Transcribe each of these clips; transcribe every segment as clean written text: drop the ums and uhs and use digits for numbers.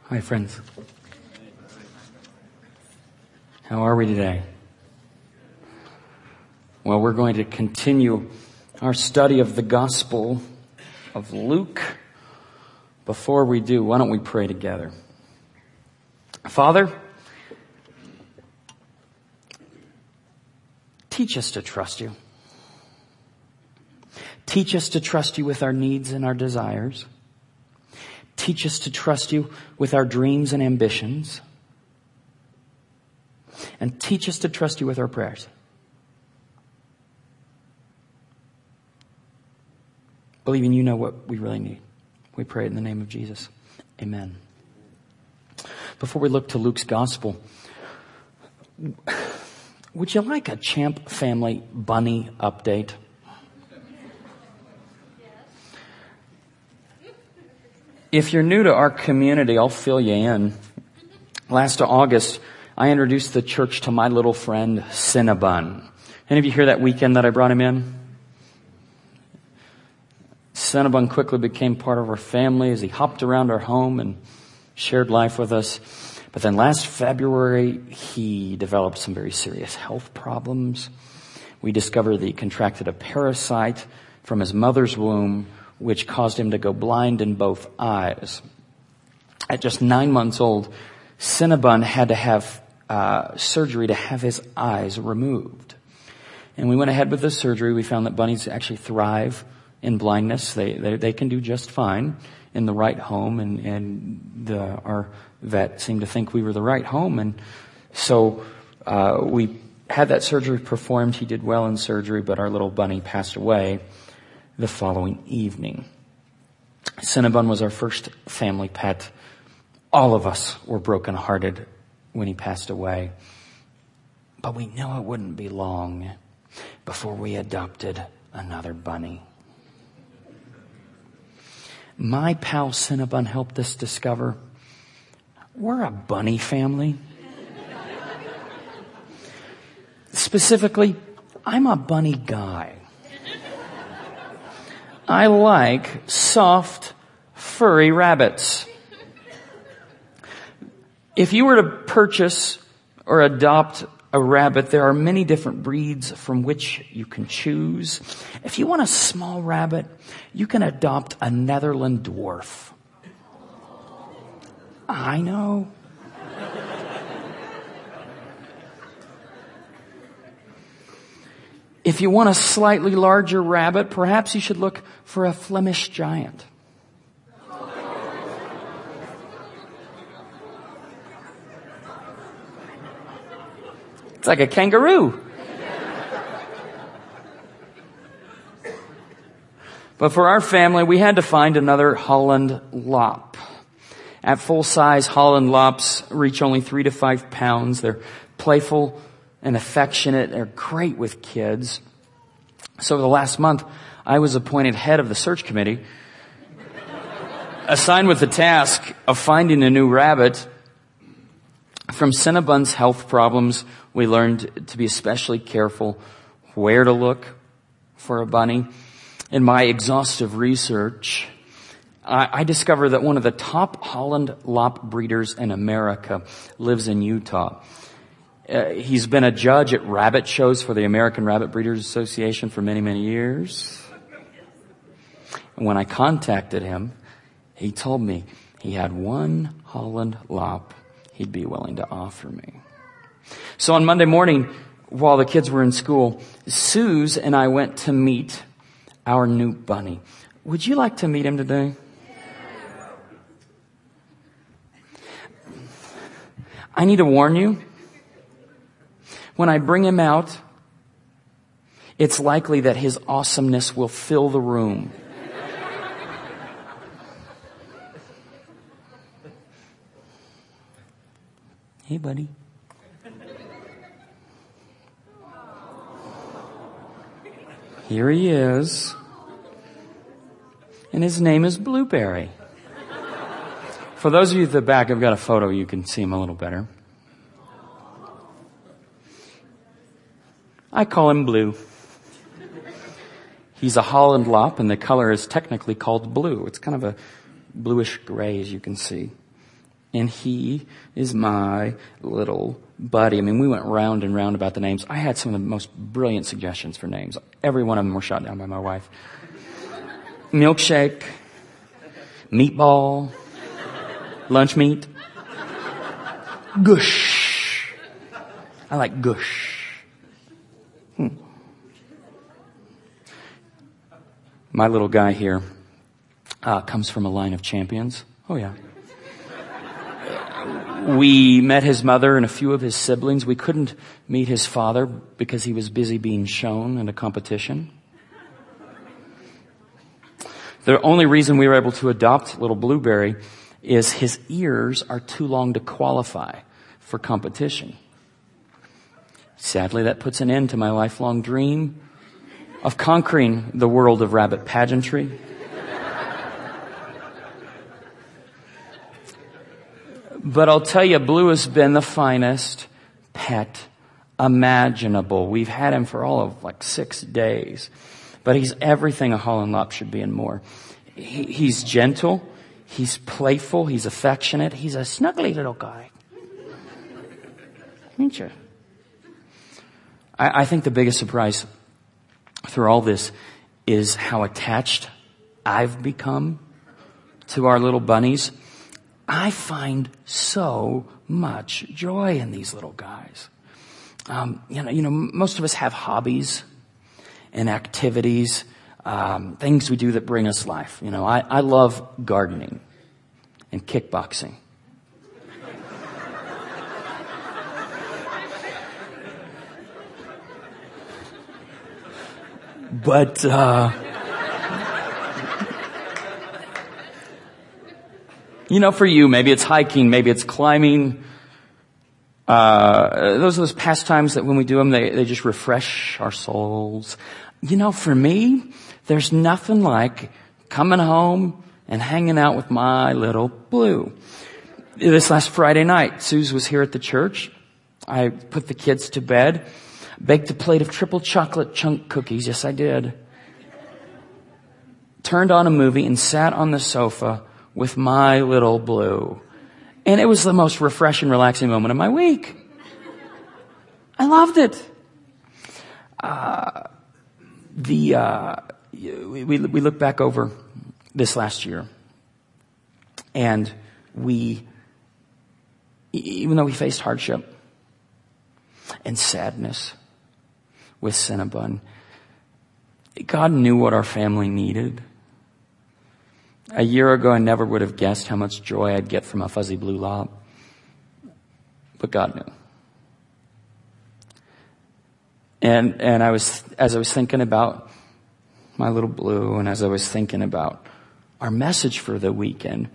Hi, friends. How are we today? Well, we're going to continue our study of the Gospel of Luke. Before we do, why don't we pray together? Father, teach us to trust you. Teach us to trust you with our needs and our desires. Teach us to trust you with our dreams and ambitions. And teach us to trust you with our prayers. Believing you know what we really need. We pray it in the name of Jesus. Amen. Before we look to Luke's gospel, would you like a Champ family bunny update? If you're new to our community, I'll fill you in. Last August, I introduced the church to my little friend, Cinnabon. Any of you hear that weekend that I brought him in? Cinnabon quickly became part of our family as he hopped around our home and shared life with us. But then last February, he developed some very serious health problems. We discovered that he contracted a parasite from his mother's womb, which caused him to go blind in both eyes. At just 9 months old, Cinnabon had to have surgery to have his eyes removed. And we went ahead with the surgery. We found that bunnies actually thrive in blindness. They can do just fine in the right home, and our vet seemed to think we were the right home. And so we had that surgery performed. He did well in surgery, but our little bunny passed away the following evening. Cinnabon was our first family pet. All of us were brokenhearted when he passed away. But we knew it wouldn't be long before we adopted another bunny. My pal Cinnabon helped us discover we're a bunny family. Specifically, I'm a bunny guy. I like soft, furry rabbits. If you were to purchase or adopt a rabbit, there are many different breeds from which you can choose. If you want a small rabbit, you can adopt a Netherland dwarf. I know. If you want a slightly larger rabbit, perhaps you should look for a Flemish giant. It's like a kangaroo. But for our family, we had to find another Holland Lop. At full size, Holland Lops reach only 3 to 5 pounds. They're playful and affectionate. They're great with kids. So the last month, I was appointed head of the search committee, assigned with the task of finding a new rabbit. From Cinnabon's health problems, we learned to be especially careful where to look for a bunny. In my exhaustive research, I discovered that one of the top Holland Lop breeders in America lives in Utah. He's been a judge at rabbit shows for the American Rabbit Breeders Association for many, many years. And when I contacted him, he told me he had one Holland Lop he'd be willing to offer me. So on Monday morning, while the kids were in school, Suze and I went to meet our new bunny. Would you like to meet him today? I need to warn you. When I bring him out, it's likely that his awesomeness will fill the room. Hey, buddy. Here he is. And his name is Blueberry. For those of you at the back, I've got a photo. You can see him a little better. I call him Blue. He's a Holland Lop, and the color is technically called blue. It's kind of a bluish gray, as you can see. and he is my little buddy. I mean, we went round and round about the names. I had some of the most brilliant suggestions for names. Every one of them were shot down by my wife. Milkshake, Meatball, Lunch Meat, Gush. I like Gush. My little guy here comes from a line of champions. Oh, yeah. We met his mother and a few of his siblings. We couldn't meet his father because he was busy being shown in a competition. The only reason we were able to adopt little Blueberry is his ears are too long to qualify for competition. Sadly, that puts an end to my lifelong dream of conquering the world of rabbit pageantry. But I'll tell you, Blue has been the finest pet imaginable. We've had him for all of 6 days. But he's everything a Holland Lop should be and more. He's gentle. He's playful. He's affectionate. He's a snuggly little guy. Ain't you? I think the biggest surprise through all this is how attached I've become to our little bunnies. I find so much joy in these little guys. Most of us have hobbies and activities, things we do that bring us life. I love gardening and kickboxing. But, for you, maybe it's hiking, maybe it's climbing. Those are those pastimes that when we do them, they just refresh our souls. For me, there's nothing like coming home and hanging out with my little Blue. This last Friday night, Suze was here at the church. I put the kids to bed, baked a plate of triple chocolate chunk cookies. Yes, I did. Turned on a movie and sat on the sofa with my little Blue. And it was the most refreshing, relaxing moment of my week. I loved it. We look back over this last year, and even though we faced hardship and sadness with Cinnabon, God knew what our family needed. A year ago, I never would have guessed how much joy I'd get from a fuzzy blue lob. But God knew. And as I was thinking about my little Blue, and as I was thinking about our message for the weekend,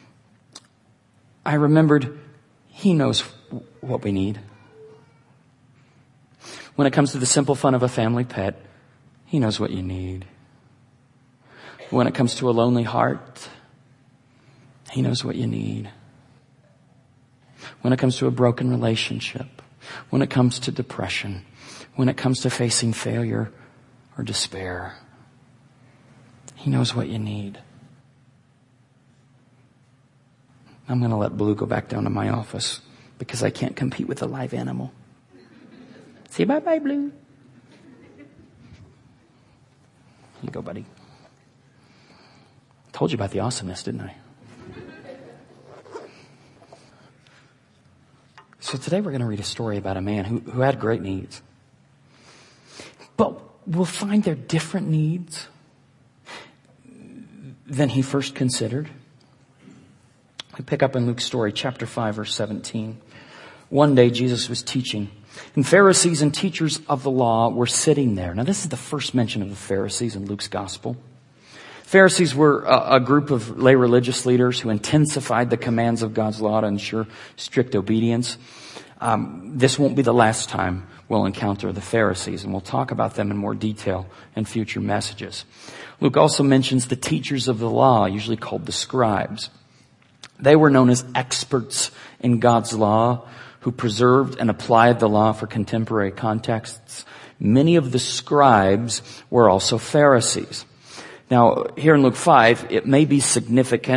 I remembered He knows what we need. When it comes to the simple fun of a family pet, He knows what you need. When it comes to a lonely heart, He knows what you need. When it comes to a broken relationship, when it comes to depression, when it comes to facing failure or despair, He knows what you need. I'm going to let Blue go back down to my office because I can't compete with a live animal. Say bye-bye, Blue. Here you go, buddy. Told you about the awesomeness, didn't I? So today we're going to read a story about a man who had great needs. But we'll find they're different needs than he first considered. We pick up in Luke's story, chapter 5, verse 17. One day Jesus was teaching, and Pharisees and teachers of the law were sitting there. Now this is the first mention of the Pharisees in Luke's gospel. Pharisees were a group of lay religious leaders who intensified the commands of God's law to ensure strict obedience. This won't be the last time we'll encounter the Pharisees, and we'll talk about them in more detail in future messages. Luke also mentions the teachers of the law, usually called the scribes. They were known as experts in God's law, who preserved and applied the law for contemporary contexts. Many of the scribes were also Pharisees. Now, here in Luke 5, it may be significant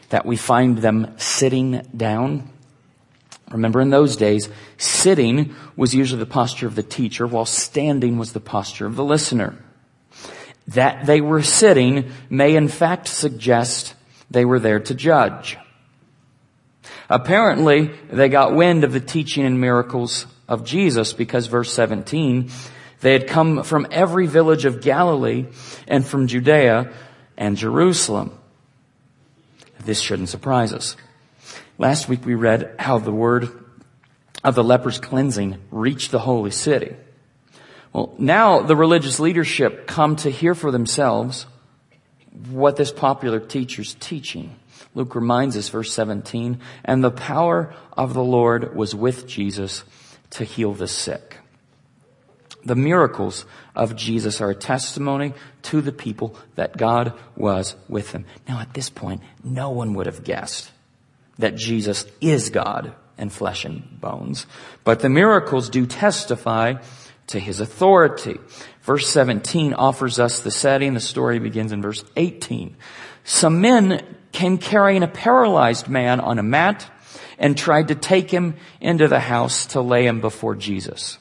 that we find them sitting down. Remember, in those days, sitting was usually the posture of the teacher, while standing was the posture of the listener. That they were sitting may in fact suggest they were there to judge. Apparently, they got wind of the teaching and miracles of Jesus because verse 17, they had come from every village of Galilee and from Judea and Jerusalem. This shouldn't surprise us. Last week we read how the word of the leper's cleansing reached the holy city. Well, now the religious leadership come to hear for themselves what this popular teacher's teaching. Luke reminds us, verse 17, and the power of the Lord was with Jesus to heal the sick. The miracles of Jesus are a testimony to the people that God was with them. Now at this point, no one would have guessed that Jesus is God and flesh and bones. But the miracles do testify to his authority. Verse 17 offers us the setting. The story begins in verse 18. Some men came carrying a paralyzed man on a mat and tried to take him into the house to lay him before Jesus.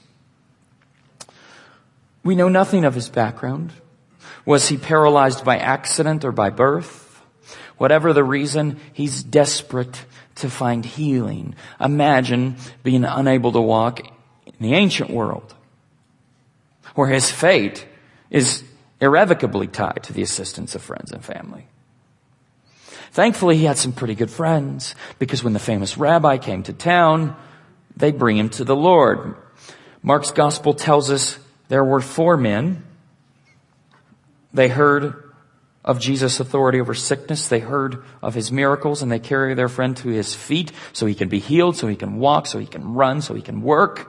We know nothing of his background. Was he paralyzed by accident or by birth? Whatever the reason, he's desperate to find healing. Imagine being unable to walk in the ancient world, where his fate is irrevocably tied to the assistance of friends and family. Thankfully, he had some pretty good friends, because when the famous rabbi came to town, they'd bring him to the Lord. Mark's gospel tells us there were 4 men. They heard of Jesus' authority over sickness. They heard of his miracles, and they carry their friend to his feet so he can be healed, so he can walk, so he can run, so he can work.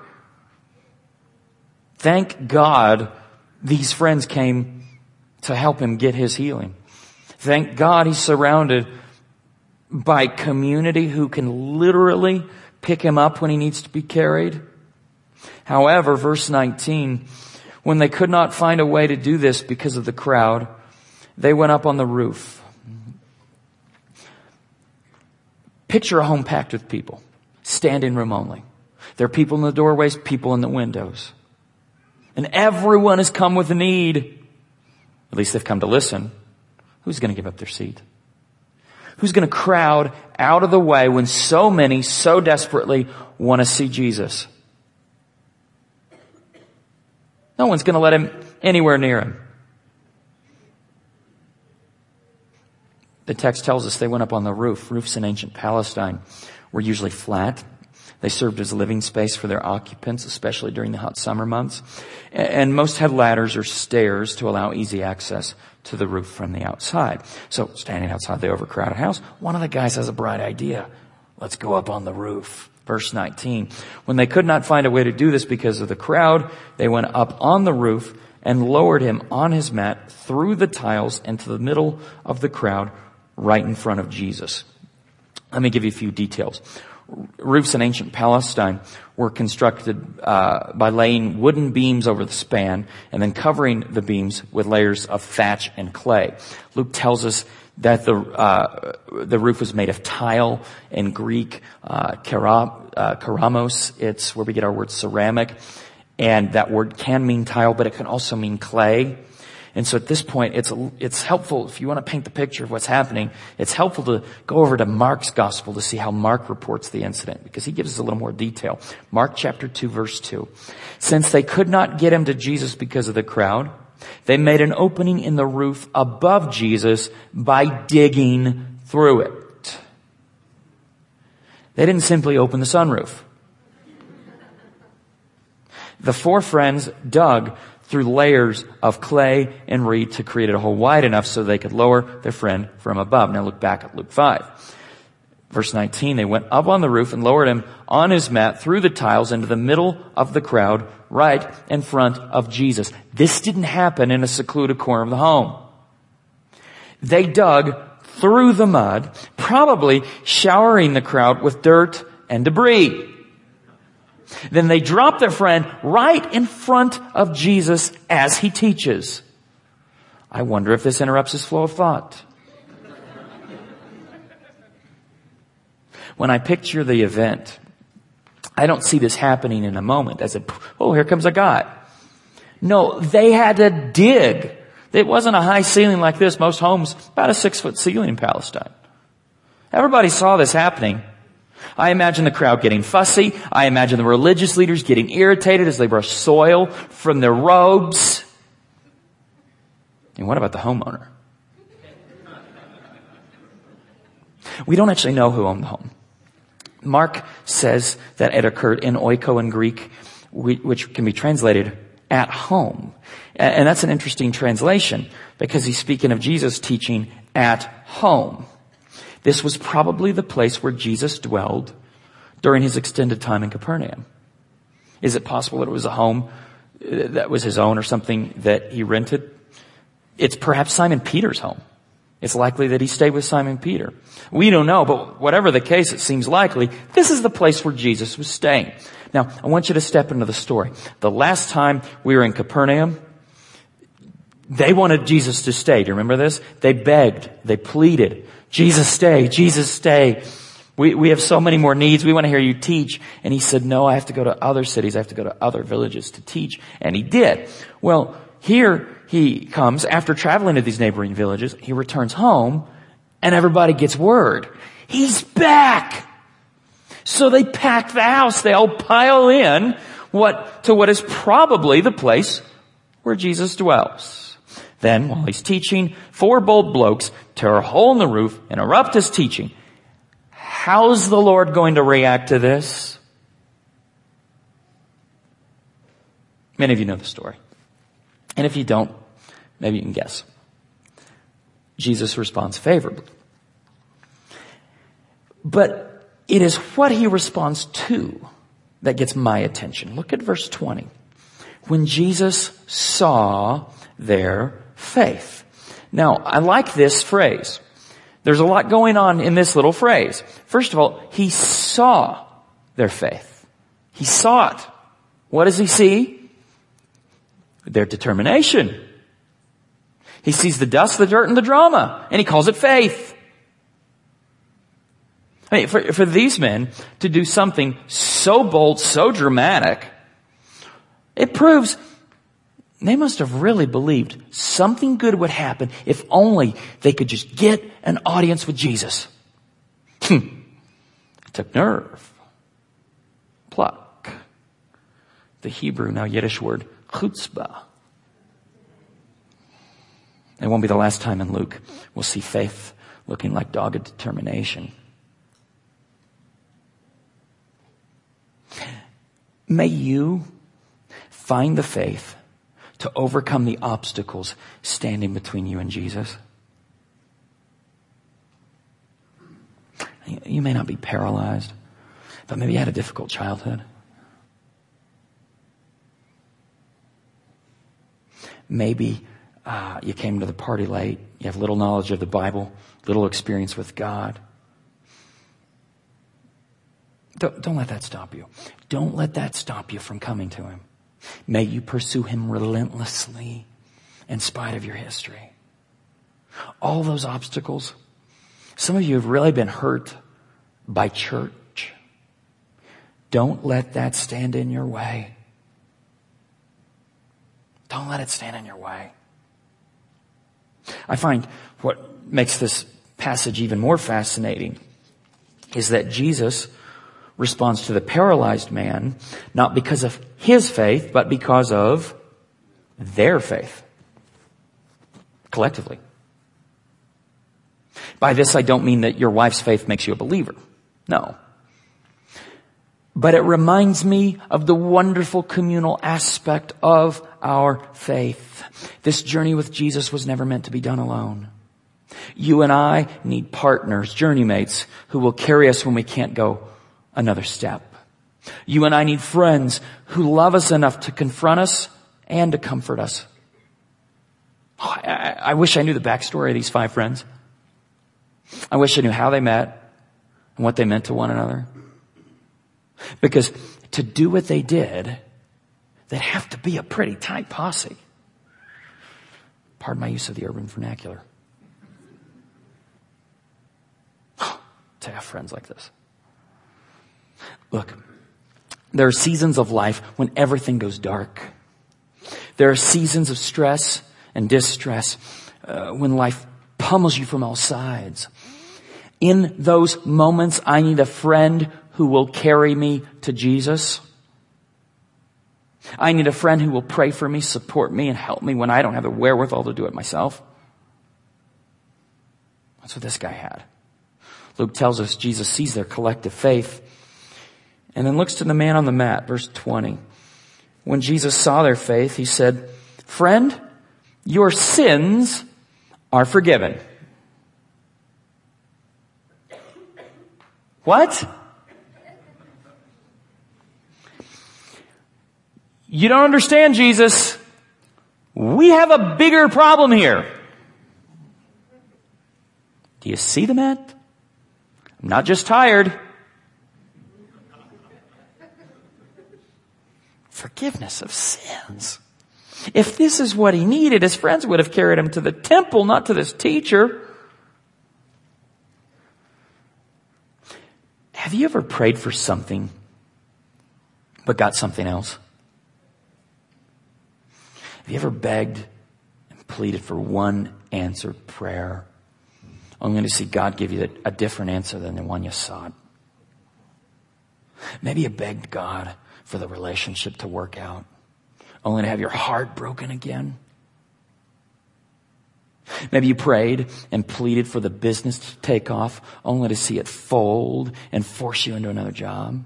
Thank God these friends came to help him get his healing. Thank God he's surrounded by community who can literally pick him up when he needs to be carried. However, verse 19, when they could not find a way to do this because of the crowd, they went up on the roof. Picture a home packed with people, standing room only. There are people in the doorways, people in the windows. And everyone has come with a need. At least they've come to listen. Who's going to give up their seat? Who's going to crowd out of the way when so many so desperately want to see Jesus? No one's going to let him anywhere near him. The text tells us they went up on the roof. Roofs in ancient Palestine were usually flat. They served as living space for their occupants, especially during the hot summer months. And most had ladders or stairs to allow easy access to the roof from the outside. So standing outside the overcrowded house, one of the guys has a bright idea. Let's go up on the roof. Verse 19. When they could not find a way to do this because of the crowd, they went up on the roof and lowered him on his mat through the tiles into the middle of the crowd, right in front of Jesus. Let me give you a few details. Roofs in ancient Palestine were constructed by laying wooden beams over the span and then covering the beams with layers of thatch and clay. Luke tells us that the roof was made of tile. In Greek, keramos. It's where we get our word ceramic, and that word can mean tile, but it can also mean clay. And so at this point, it's helpful, if you want to paint the picture of what's happening, it's helpful to go over to Mark's gospel to see how Mark reports the incident, because he gives us a little more detail. Mark chapter 2, verse 2. Since they could not get him to Jesus because of the crowd, they made an opening in the roof above Jesus by digging through it. They didn't simply open the sunroof. The 4 friends dug through layers of clay and reed to create a hole wide enough so they could lower their friend from above. Now look back at Luke 5. Verse 19, they went up on the roof and lowered him on his mat through the tiles into the middle of the crowd, right in front of Jesus. This didn't happen in a secluded corner of the home. They dug through the mud, probably showering the crowd with dirt and debris. Then they drop their friend right in front of Jesus as he teaches. I wonder if this interrupts his flow of thought. When I picture the event, I don't see this happening in a moment as oh, here comes a guy. No, they had to dig. It wasn't a high ceiling like this. Most homes, about a 6-foot ceiling in Palestine. Everybody saw this happening. I imagine the crowd getting fussy. I imagine the religious leaders getting irritated as they brush soil from their robes. And what about the homeowner? We don't actually know who owned the home. Mark says that it occurred in oiko in Greek, which can be translated at home. And that's an interesting translation because he's speaking of Jesus teaching at home. This was probably the place where Jesus dwelled during his extended time in Capernaum. Is it possible that it was a home that was his own or something that he rented? It's perhaps Simon Peter's home. It's likely that he stayed with Simon Peter. We don't know, but whatever the case, it seems likely this is the place where Jesus was staying. Now, I want you to step into the story. The last time we were in Capernaum, they wanted Jesus to stay. Do you remember this? They begged. They pleaded. Jesus, stay. Jesus, stay. We have so many more needs. We want to hear you teach. And he said, no, I have to go to other cities. I have to go to other villages to teach. And he did. Well, here he comes after traveling to these neighboring villages. He returns home and everybody gets word. He's back. So they pack the house. They all pile in to what is probably the place where Jesus dwells. Then, while he's teaching, 4 bold blokes tear a hole in the roof, interrupt his teaching. How's the Lord going to react to this? Many of you know the story. And if you don't, maybe you can guess. Jesus responds favorably. But it is what he responds to that gets my attention. Look at verse 20. When Jesus saw their faith. Now, I like this phrase. There's a lot going on in this little phrase. First of all, he saw their faith. He saw it. What does he see? Their determination. He sees the dust, the dirt, and the drama, and he calls it faith. I mean, for these men to do something so bold, so dramatic, it proves they must have really believed something good would happen if only they could just get an audience with Jesus. It took nerve, pluck. The Hebrew, now Yiddish word, chutzpah. It won't be the last time in Luke we'll see faith looking like dogged determination. May you find the faith to overcome the obstacles standing between you and Jesus. You may not be paralyzed, but maybe you had a difficult childhood. Maybe you came to the party late. You have little knowledge of the Bible, little experience with God. Don't let that stop you. Don't let that stop you from coming to him. May you pursue him relentlessly in spite of your history. All those obstacles. Some of you have really been hurt by church. Don't let that stand in your way. Don't let it stand in your way. I find what makes this passage even more fascinating is that Jesus responds to the paralyzed man, not because of his faith, but because of their faith. Collectively. By this, I don't mean that your wife's faith makes you a believer. No. But it reminds me of the wonderful communal aspect of our faith. This journey with Jesus was never meant to be done alone. You and I need partners, journey mates, who will carry us when we can't go another step. You and I need friends who love us enough to confront us and to comfort us. Oh, I wish I knew the backstory of these 5 friends. I wish I knew how they met and what they meant to one another. Because to do what they did, they'd have to be a pretty tight posse. Pardon my use of the urban vernacular. To have friends like this. Look, there are seasons of life when everything goes dark. There are seasons of stress and distress when life pummels you from all sides. In those moments, I need a friend who will carry me to Jesus. I need a friend who will pray for me, support me, and help me when I don't have the wherewithal to do it myself. That's what this guy had. Luke tells us Jesus sees their collective faith and then looks to the man on the mat, verse 20. When Jesus saw their faith, he said, "Friend, your sins are forgiven." What? You don't understand, Jesus. We have a bigger problem here. Do you see the mat? I'm not just tired. Forgiveness of sins. If this is what he needed, his friends would have carried him to the temple, not to this teacher. Have you ever prayed for something but got something else? Have you ever begged and pleaded for one answered prayer, only to see God give you a different answer than the one you sought? Maybe you begged God for the relationship to work out, only to have your heart broken again. Maybe you prayed and pleaded for the business to take off, only to see it fold and force you into another job.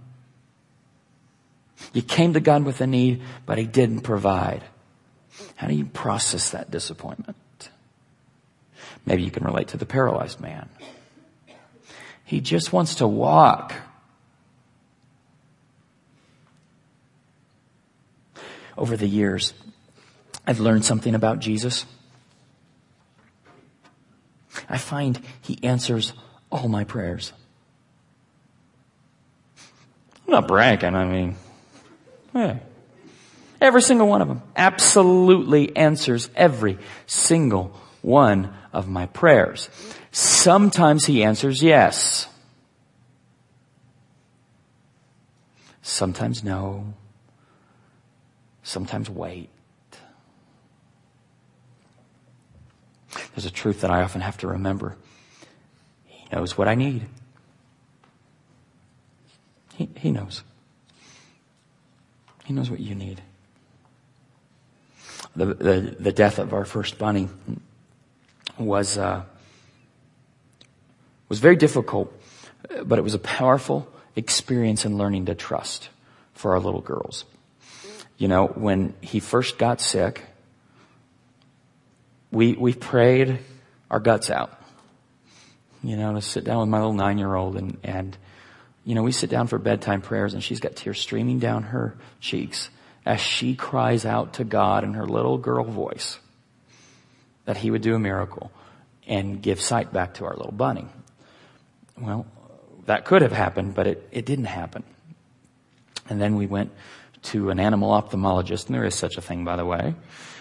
You came to God with a need, but he didn't provide. How do you process that disappointment? Maybe you can relate to the paralyzed man. He just wants to walk. Over the years, I've learned something about Jesus. I find he answers all my prayers. I'm not bragging, every single one of them. Absolutely answers every single one of my prayers. Sometimes he answers yes. Sometimes no. Sometimes wait. There's a truth that I often have to remember. He knows what I need. He knows. He knows what you need. The death of our first bunny was very difficult, but it was a powerful experience in learning to trust for our little girls. You know, when he first got sick, we prayed our guts out, to sit down with my little 9-year-old and we sit down for bedtime prayers and she's got tears streaming down her cheeks as she cries out to God in her little girl voice that he would do a miracle and give sight back to our little bunny. Well, that could have happened, but it didn't happen. And then we went to an animal ophthalmologist, and there is such a thing, by the way.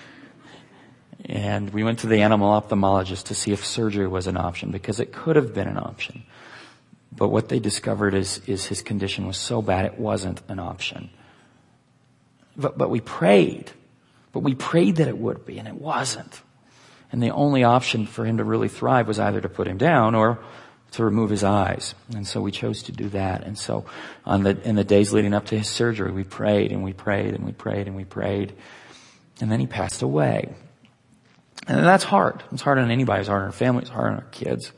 And we went to the animal ophthalmologist to see if surgery was an option, because it could have been an option. But what they discovered is his condition was so bad it wasn't an option. But we prayed. But we prayed that it would be, and it wasn't. And the only option for him to really thrive was either to put him down or to remove his eyes. And so we chose to do that. And so in the days leading up to his surgery, we prayed and we prayed and we prayed and we prayed. And then he passed away. And that's hard. It's hard on anybody. It's hard on our family. It's hard on our kids.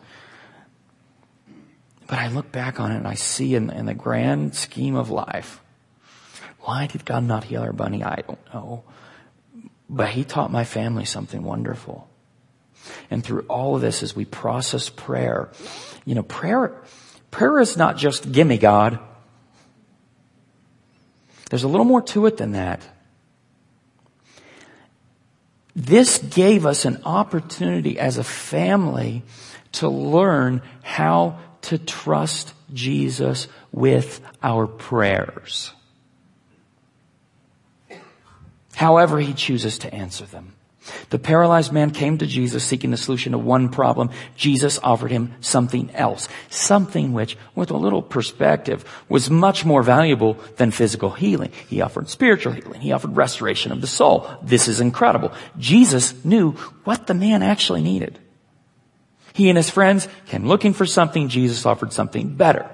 But I look back on it and I see in the grand scheme of life, why did God not heal our bunny? I don't know. But he taught my family something wonderful. And through all of this, as we process prayer, prayer is not just gimme God. There's a little more to it than that. This gave us an opportunity as a family to learn how to trust Jesus with our prayers. However he chooses to answer them. The paralyzed man came to Jesus seeking the solution to one problem. Jesus offered him something else, something which, with a little perspective, was much more valuable than physical healing. He offered spiritual healing. He offered restoration of the soul. This is incredible. Jesus knew what the man actually needed. He and his friends came looking for something. Jesus offered something better.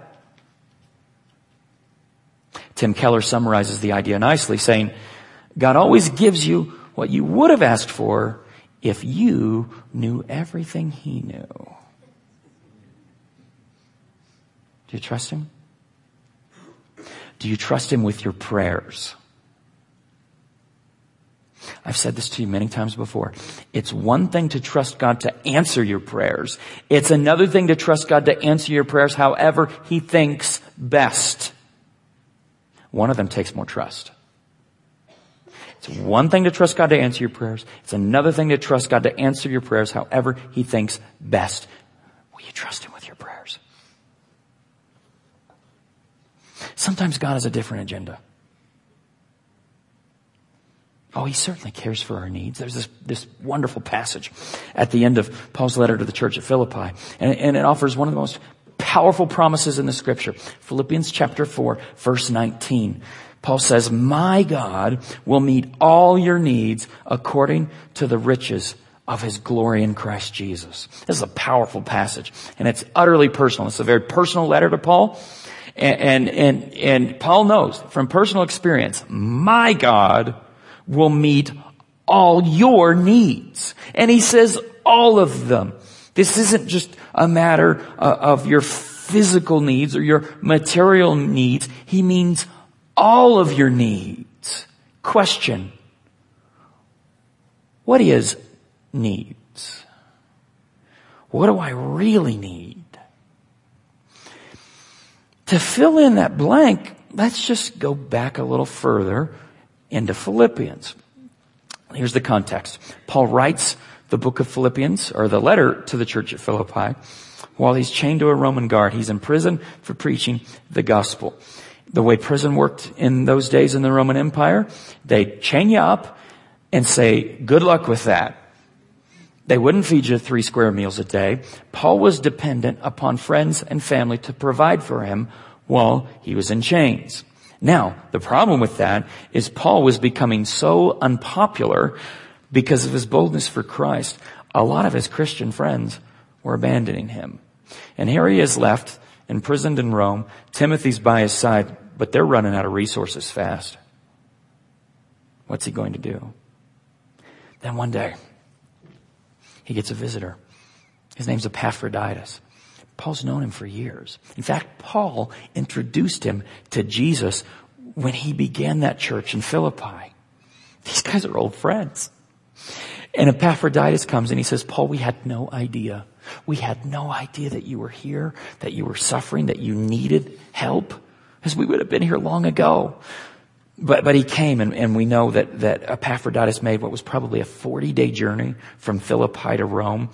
Tim Keller summarizes the idea nicely, saying, God always gives you what you would have asked for if you knew everything he knew. Do you trust him? Do you trust him with your prayers? I've said this to you many times before. It's one thing to trust God to answer your prayers. It's another thing to trust God to answer your prayers however he thinks best. One of them takes more trust. It's one thing to trust God to answer your prayers. It's another thing to trust God to answer your prayers however he thinks best. Will you trust him with your prayers? Sometimes God has a different agenda. Oh, he certainly cares for our needs. There's this wonderful passage at the end of Paul's letter to the church at Philippi. And it offers one of the most powerful promises in the scripture. Philippians chapter 4, verse 19. Paul says, my God will meet all your needs according to the riches of his glory in Christ Jesus. This is a powerful passage, and it's utterly personal. It's a very personal letter to Paul. And Paul knows from personal experience, my God will meet all your needs. And he says all of them. This isn't just a matter of your physical needs or your material needs. He means all of your needs. Question. What is needs? What do I really need? To fill in that blank, let's just go back a little further into Philippians. Here's the context. Paul writes the book of Philippians, or the letter to the church at Philippi, while he's chained to a Roman guard. He's in prison for preaching the gospel. The way prison worked in those days in the Roman Empire, they'd chain you up and say, good luck with that. They wouldn't feed you 3 square meals a day. Paul was dependent upon friends and family to provide for him while he was in chains. Now, the problem with that is Paul was becoming so unpopular because of his boldness for Christ. A lot of his Christian friends were abandoning him. And here he is left, imprisoned in Rome. Timothy's by his side, but they're running out of resources fast. What's he going to do? Then one day, he gets a visitor. His name's Epaphroditus. Paul's known him for years. In fact, Paul introduced him to Jesus when he began that church in Philippi. These guys are old friends. And Epaphroditus comes and he says, Paul, we had no idea. We had no idea that you were here, that you were suffering, that you needed help, because we would have been here long ago. But he came, and we know that Epaphroditus made what was probably a 40-day journey from Philippi to Rome.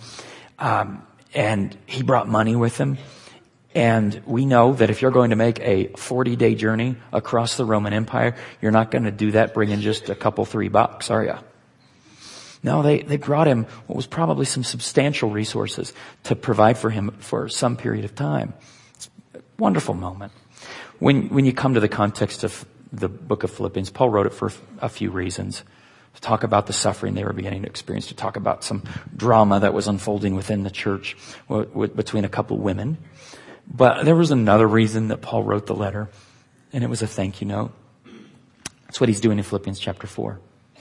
And he brought money with him. And we know that if you're going to make a 40-day journey across the Roman Empire, you're not going to do that bringing just a couple $3, are you? No, they brought him what was probably some substantial resources to provide for him for some period of time. It's a wonderful moment. When you come to the context of the book of Philippians, Paul wrote it for a few reasons. To talk about the suffering they were beginning to experience, to talk about some drama that was unfolding within the church between a couple women. But there was another reason that Paul wrote the letter, and it was a thank you note. That's what he's doing in Philippians chapter 4.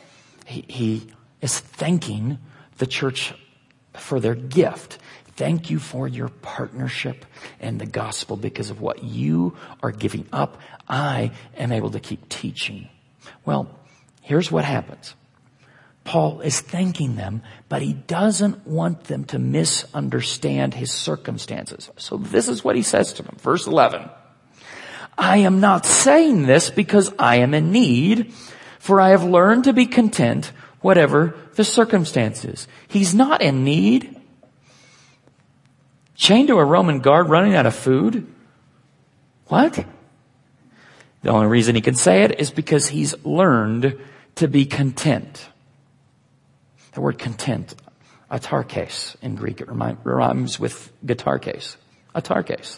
He is thanking the church for their gift. Thank you for your partnership in the gospel. Because of what you are giving up, I am able to keep teaching. Well, here's what happens. Paul is thanking them, but he doesn't want them to misunderstand his circumstances. So this is what he says to them. Verse 11. I am not saying this because I am in need, for I have learned to be content whatever the circumstances. He's not in need. Chained to a Roman guard, running out of food? What? The only reason he can say it is because he's learned to be content. The word content, atarkes in Greek, it rhymes with guitar case. Atarkes.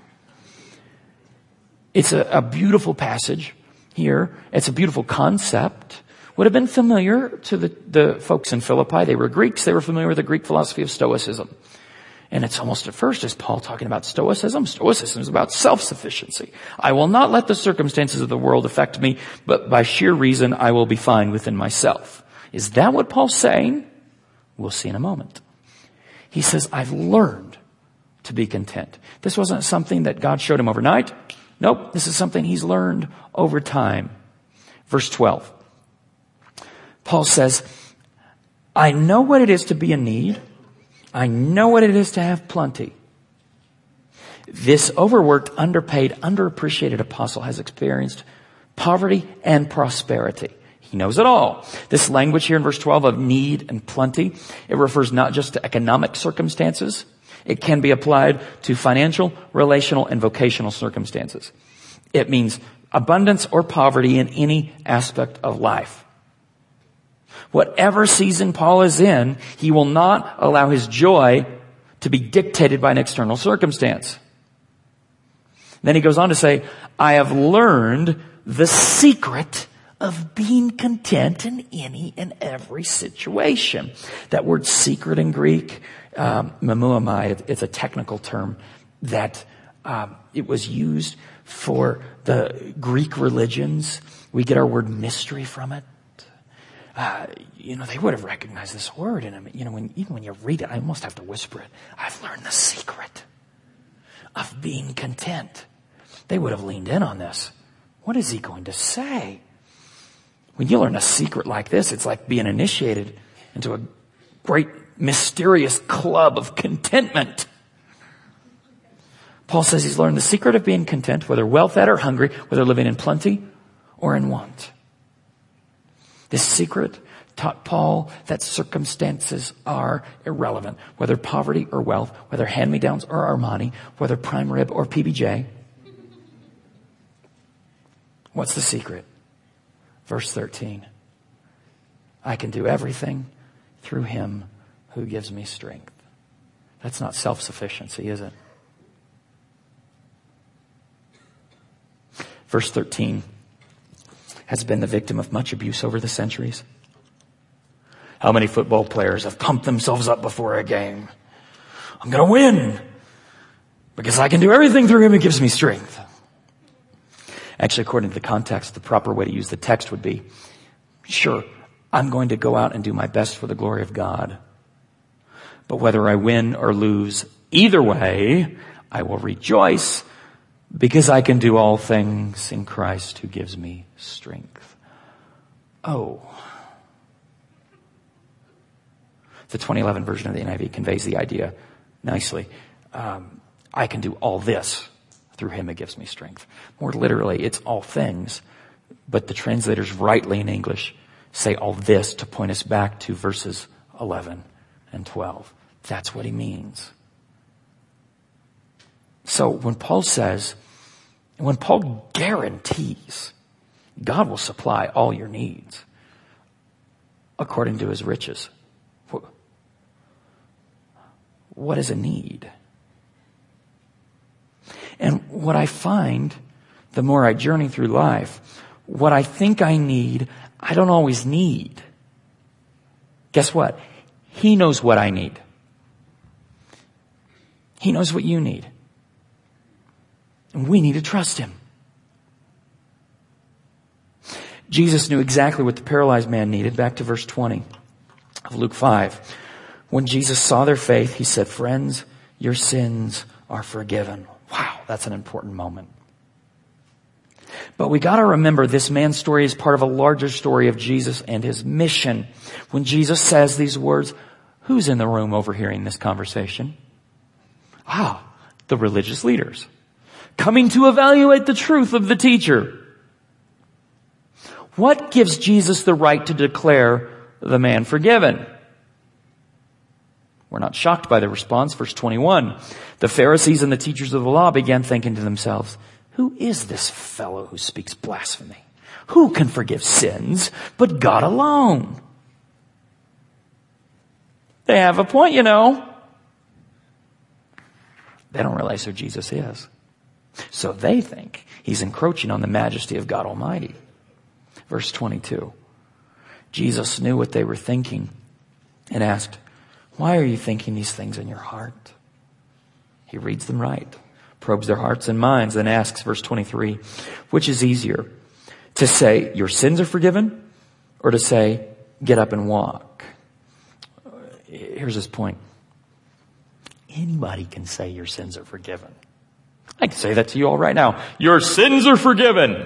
It's a beautiful passage here. It's a beautiful concept. Would have been familiar to the folks in Philippi. They were Greeks. They were familiar with the Greek philosophy of Stoicism. And it's almost at first, is Paul talking about Stoicism? Stoicism is about self-sufficiency. I will not let the circumstances of the world affect me, but by sheer reason I will be fine within myself. Is that what Paul's saying? We'll see in a moment. He says, I've learned to be content. This wasn't something that God showed him overnight. Nope, this is something he's learned over time. Verse 12. Paul says, I know what it is to be in need. I know what it is to have plenty. This overworked, underpaid, underappreciated apostle has experienced poverty and prosperity. He knows it all. This language here in verse 12 of need and plenty, it refers not just to economic circumstances. It can be applied to financial, relational, and vocational circumstances. It means abundance or poverty in any aspect of life. Whatever season Paul is in, he will not allow his joy to be dictated by an external circumstance. Then he goes on to say, I have learned the secret of being content in any and every situation. That word secret in Greek, memuamai, it's a technical term that it was used for the Greek religions. We get our word mystery from it. They would have recognized this word. And, even when you read it, I almost have to whisper it. I've learned the secret of being content. They would have leaned in on this. What is he going to say? When you learn a secret like this, it's like being initiated into a great mysterious club of contentment. Paul says he's learned the secret of being content, whether well-fed or hungry, whether living in plenty or in want. This secret taught Paul that circumstances are irrelevant, whether poverty or wealth, whether hand-me-downs or Armani, whether prime rib or PBJ. What's the secret? Verse 13. I can do everything through him who gives me strength. That's not self-sufficiency, is it? Verse 13 has been the victim of much abuse over the centuries. How many football players have pumped themselves up before a game? I'm going to win because I can do everything through him who gives me strength. Actually, according to the context, the proper way to use the text would be, sure, I'm going to go out and do my best for the glory of God. But whether I win or lose, either way, I will rejoice because I can do all things in Christ who gives me strength. Oh. The 2011 version of the NIV conveys the idea nicely. I can do all this through him who gives me strength. More literally, it's all things. But the translators rightly in English say all this to point us back to verses 11 and 12. That's what he means. So when Paul guarantees God will supply all your needs according to his riches, what is a need? And what I find, the more I journey through life, what I think I need, I don't always need. Guess what? He knows what I need. He knows what you need. And we need to trust him. Jesus knew exactly what the paralyzed man needed. Back to verse 20 of Luke 5. When Jesus saw their faith, he said, friends, your sins are forgiven. Wow, that's an important moment. But we got to remember this man's story is part of a larger story of Jesus and his mission. When Jesus says these words, who's in the room overhearing this conversation? The religious leaders, coming to evaluate the truth of the teacher. What gives Jesus the right to declare the man forgiven? We're not shocked by the response. Verse 21. The Pharisees and the teachers of the law began thinking to themselves, who is this fellow who speaks blasphemy? Who can forgive sins but God alone? They have a point, you know. They don't realize who Jesus is. So they think he's encroaching on the majesty of God Almighty. Verse 22. Jesus knew what they were thinking and asked, "Why are you thinking these things in your heart?" He reads them right, probes their hearts and minds, then asks, verse 23, which is easier, to say, "Your sins are forgiven," or to say, "Get up and walk"? Here's his point. Anybody can say your sins are forgiven. I can say that to you all right now. Your sins are forgiven.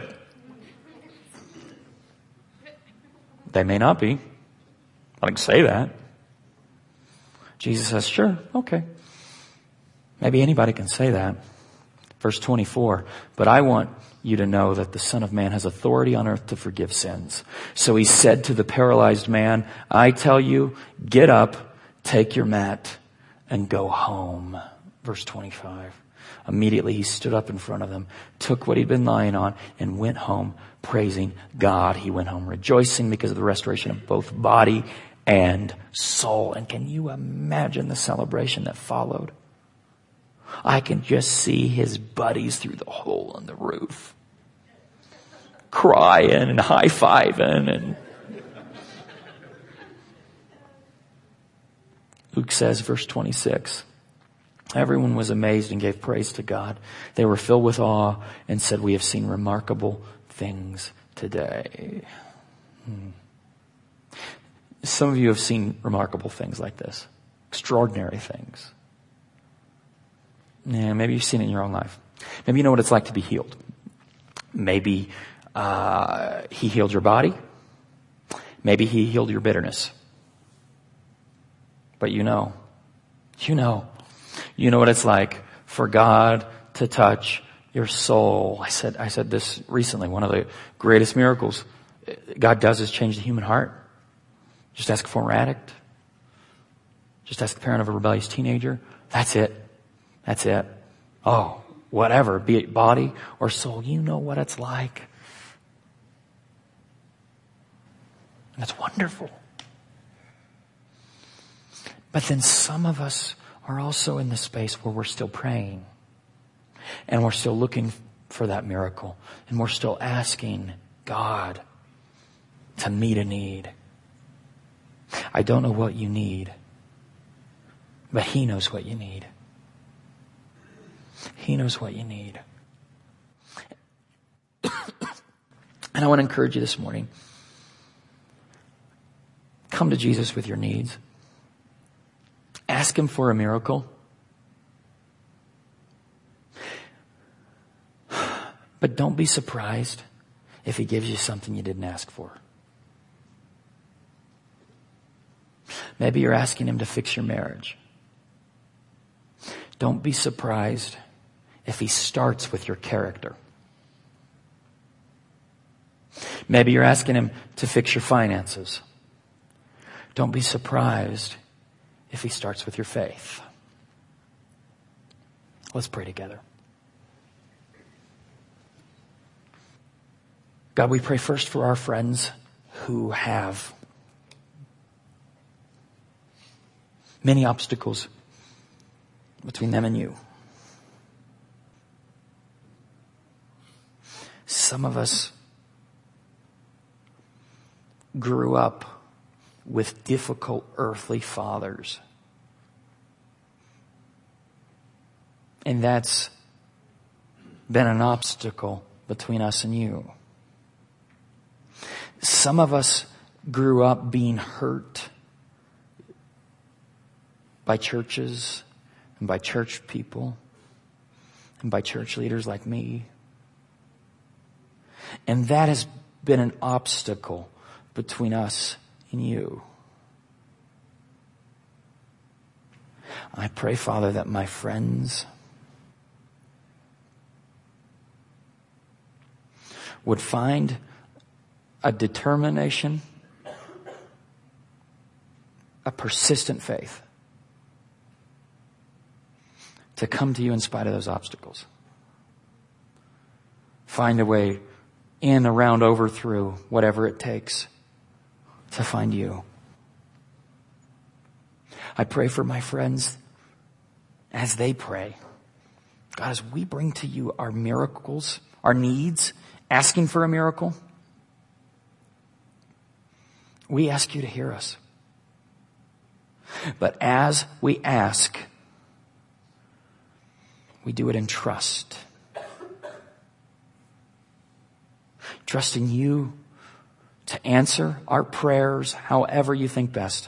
They may not be. I can say that. Jesus says, sure, okay. Maybe anybody can say that. Verse 24, but I want you to know that the Son of Man has authority on earth to forgive sins. So he said to the paralyzed man, I tell you, get up, take your mat, and go home. Verse 25. Immediately he stood up in front of them, took what he'd been lying on, and went home praising God. He went home rejoicing because of the restoration of both body and soul. And can you imagine the celebration that followed? I can just see his buddies through the hole in the roof, crying and high-fiving. And Luke says, verse 26, everyone was amazed and gave praise to God. They were filled with awe and said, we have seen remarkable things today. Some of you have seen remarkable things like this. Extraordinary things. Yeah, maybe you've seen it in your own life. Maybe you know what it's like to be healed. Maybe he healed your body. Maybe he healed your bitterness. But you know what it's like for God to touch your soul. I said this recently. One of the greatest miracles God does is change the human heart. Just ask a former addict. Just ask the parent of a rebellious teenager. That's it. Oh, whatever, be it body or soul, you know what it's like. And it's wonderful. But then some of us are also in the space where we're still praying. And we're still looking for that miracle. And we're still asking God to meet a need. I don't know what you need, but He knows what you need. He knows what you need. And I want to encourage you this morning. Come to Jesus with your needs. Ask Him for a miracle. But don't be surprised if He gives you something you didn't ask for. Maybe you're asking Him to fix your marriage. Don't be surprised if He starts with your character. Maybe you're asking Him to fix your finances. Don't be surprised if He starts with your faith. Let's pray together. God, we pray first for our friends who have many obstacles between them and you. Some of us grew up with difficult earthly fathers. And that's been an obstacle between us and you. Some of us grew up being hurt by churches and by church people and by church leaders like me. And that has been an obstacle between us and you. I pray, Father, that my friends would find a determination, a persistent faith to come to you in spite of those obstacles. Find a way in, around, over, through, whatever it takes to find you. I pray for my friends as they pray. God, as we bring to you our miracles, our needs, asking for a miracle, we ask you to hear us. But as we ask, we do it in trust. Trusting you to answer our prayers however you think best.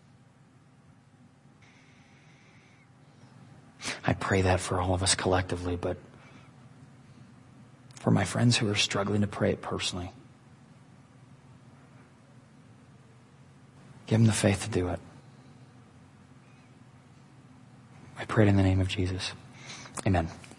I pray that for all of us collectively, but for my friends who are struggling to pray it personally, give them the faith to do it. I pray it in the name of Jesus. Amen.